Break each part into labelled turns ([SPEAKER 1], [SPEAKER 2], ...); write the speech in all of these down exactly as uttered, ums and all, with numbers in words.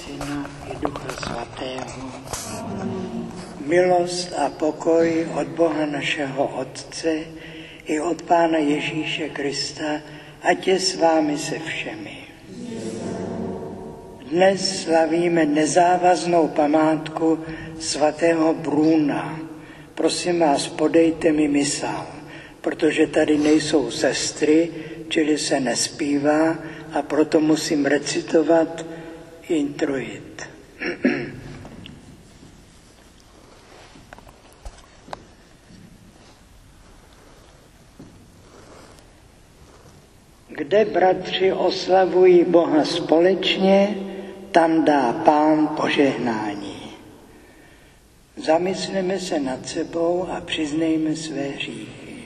[SPEAKER 1] Syna i Ducha Svatého. Milost a pokoj od Boha našeho Otce i od Pána Ježíše Krista, ať je s vámi se všemi. Dnes slavíme nezávaznou památku svatého Bruna. Prosím vás, podejte mi misál, protože tady nejsou sestry, čili se nespívá, a proto musím recitovat introit. Kde bratři oslavují Boha společně, tam dá Pán požehnání. Zamysleme se nad sebou a přiznejme své hříchy.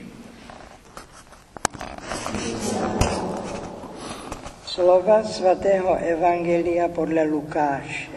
[SPEAKER 1] Slova svatého evangelia podle Lukáše.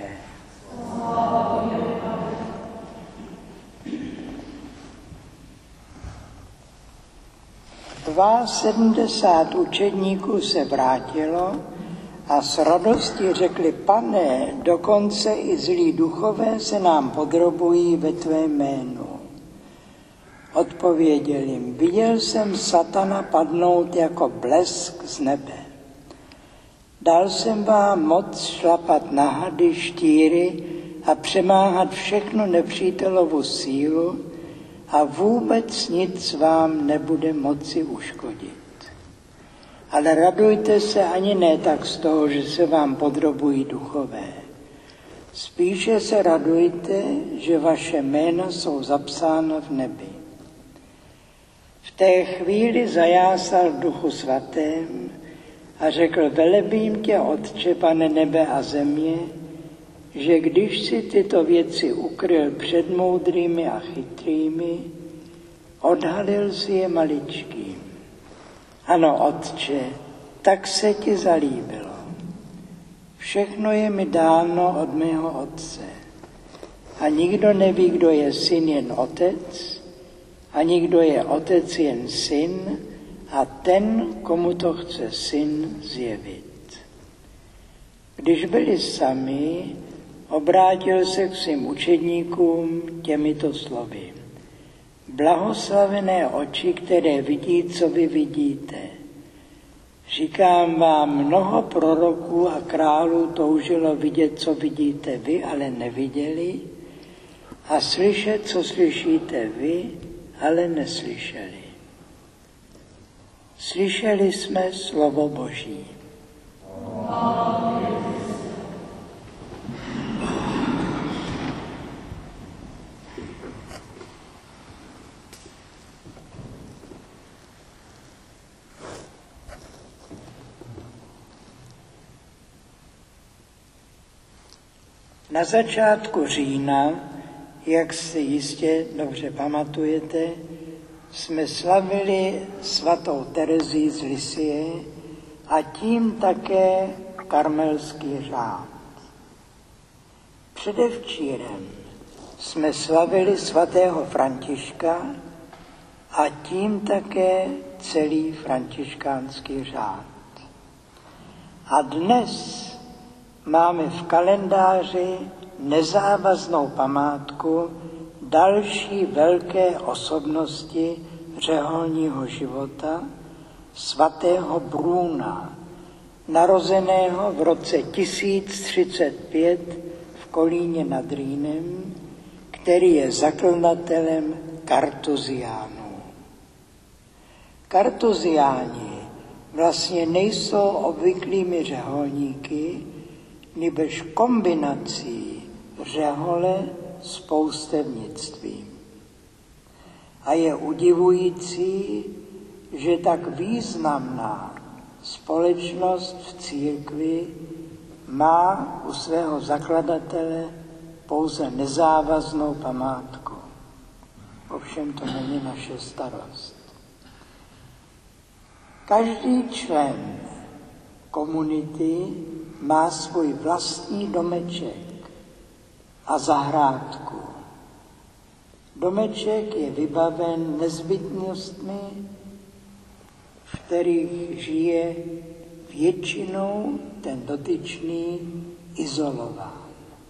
[SPEAKER 1] Dva sedmdesát učedníků se vrátilo a s radostí řekli: Pane, dokonce i zlí duchové se nám podrobují ve tvé jménu. Odpověděl jim: Viděl jsem satana padnout jako blesk z nebe. Dal jsem vám moc šlapat na hady, štíry a přemáhat všechnu nepřítelovu sílu a vůbec nic vám nebude moci uškodit. Ale radujte se ani ne tak z toho, že se vám podrobují duchové. Spíše se radujte, že vaše jména jsou zapsána v nebi. V té chvíli zajásal v Duchu Svatém a řekl: Velebím tě, Otče, Pane nebe a země, že když si tyto věci ukryl před moudrými a chytrými, odhalil si je maličkým. Ano, Otče, tak se ti zalíbilo. Všechno je mi dáno od mého Otce. A nikdo neví, kdo je syn, jen Otec, a nikdo je Otec, jen Syn, a ten, komu to chce Syn zjevit. Když byli sami, obrátil se k svým učedníkům těmito slovy: Blahoslavené oči, které vidí, co vy vidíte. Říkám vám, mnoho proroků a králů toužilo vidět, co vidíte vy, ale neviděli, a slyšet, co slyšíte vy, ale neslyšeli. Slyšeli jsme slovo Boží. Na začátku října, jak si jistě dobře pamatujete, jsme slavili svatou Terezii z Lisie a tím také karmelský řád. Předevčírem jsme slavili svatého Františka a tím také celý františkánský řád. A dnes máme v kalendáři nezávaznou památku další velké osobnosti řeholního života, svatého Bruna, narozeného v roce tisíc třicet pět v Kolíně nad Rýnem, který je zakladatelem kartuziánů. Kartuziáni vlastně nejsou obvyklými řeholníky, nýbrž kombinací řehole s poustevnictvím. A je udivující, že tak významná společnost v církvi má u svého zakladatele pouze nezávaznou památku. Ovšem to není naše starost. Každý člen komunity má svůj vlastní domeček a zahrádku. Domeček je vybaven nezbytnostmi, v kterých žije většinou ten dotyčný izolován.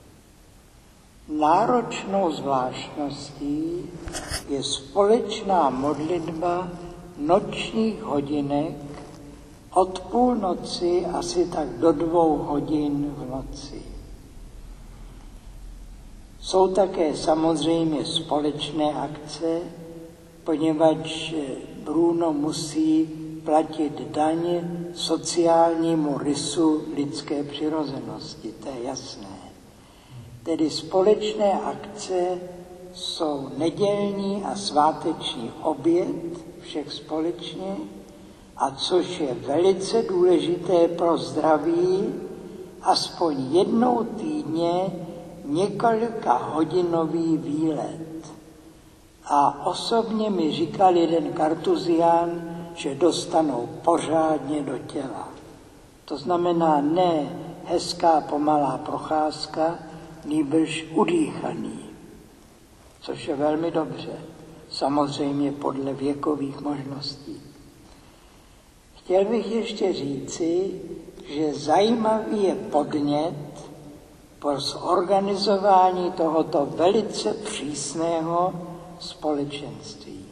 [SPEAKER 1] Náročnou zvláštností je společná modlitba nočních hodinek od půlnoci asi tak do dvou hodin v noci. Jsou také samozřejmě společné akce, poněvadž Bruno musí platit daň sociálnímu rysu lidské přirozenosti, to je jasné. Tedy společné akce jsou nedělní a sváteční oběd všech společně, a což je velice důležité pro zdraví, aspoň jednou týdně několika hodinový výlet. A osobně mi říkal jeden kartuzián, že dostanou pořádně do těla. To znamená ne hezká pomalá procházka, nýbrž udýchaný, což je velmi dobře, samozřejmě podle věkových možností. Chtěl bych ještě říci, že zajímavý je podnět pro zorganizování tohoto velice přísného společenství.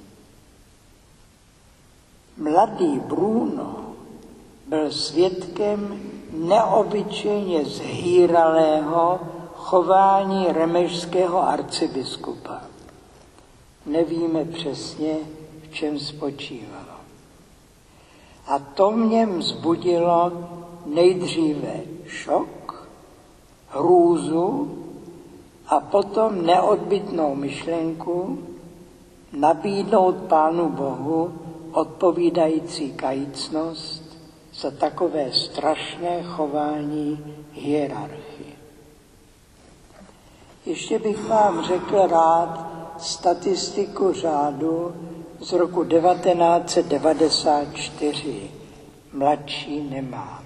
[SPEAKER 1] Mladý Bruno byl svědkem neobyčejně zhýralého chování remešského arcibiskupa. Nevíme přesně, v čem spočívalo. A to v něm vzbudilo nejdříve šok, hrůzu a potom neodbytnou myšlenku nabídnout Pánu Bohu odpovídající kajícnost za takové strašné chování hierarchie. Ještě bych vám řekl rád statistiku řádu z roku devatenáct set devadesát čtyři. Mladší nemám.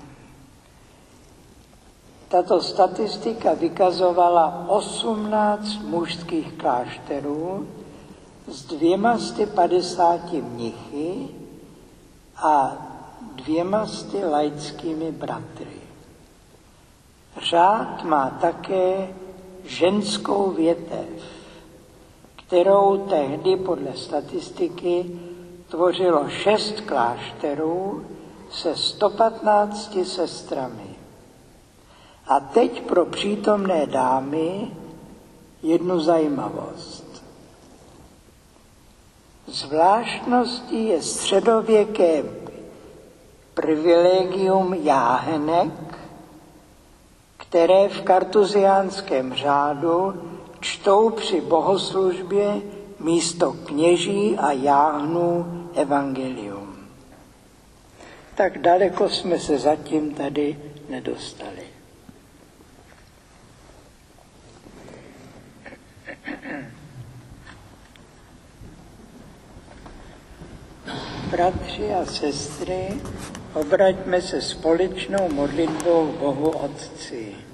[SPEAKER 1] Tato statistika vykazovala osmnáct mužských klášterů s dvěma sty padesáti mnichy a dvěma sty laickými bratry. Řád má také ženskou větev, kterou tehdy podle statistiky tvořilo šest klášterů se sto patnácti sestrami. A teď pro přítomné dámy jednu zajímavost. Zvláštností je středověké privilegium jáhenek, které v kartuziánském řádu čtou při bohoslužbě místo kněží a jáhnů evangelium. Tak daleko jsme se zatím tady nedostali. Bratři a sestry, obraťme se společnou modlitbou k Bohu Otci.